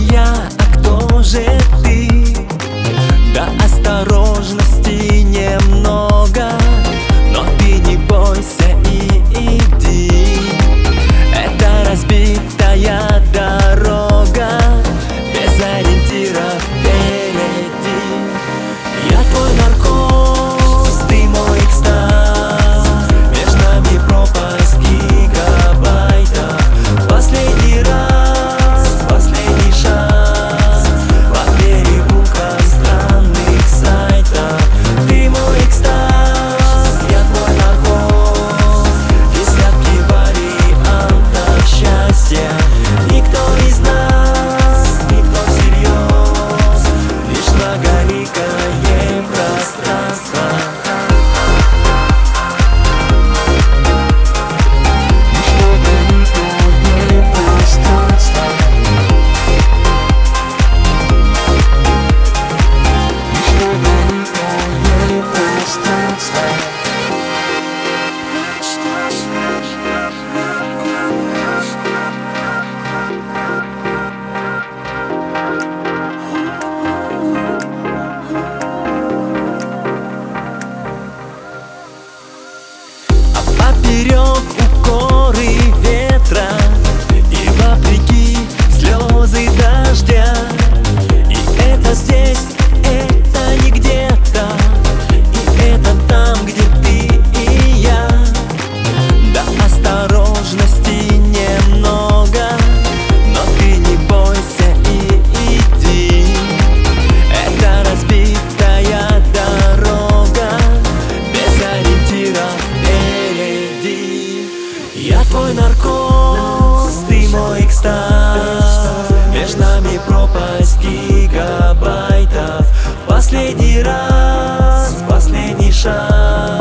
я, а кто же ты? Да осторожности немного, но ты не бойся и иди. Это разбитая дорога, без ориентиров впереди. Я твой наркоз, ты мой экстаз, между нами пропасть гигабайтов. Последний раз, последний шанс по перепугам странных сайтов. Ты мой экстаз, я твой наркоз, десятки вариантов счастья. Никто из нас, никто всерьез, лишь многоликое пространство. Поперек укоры ветра и вопреки слезы дождя. И это здесь, это не где-то, и это там, где ты и я. Да осторожности немного, но ты не бойся и иди. Это разбитая дорога, без ориентиров впереди. Я твой наркоз, ты мой экстаз, между нами пропасть гигабайтов. Последний раз, последний шанс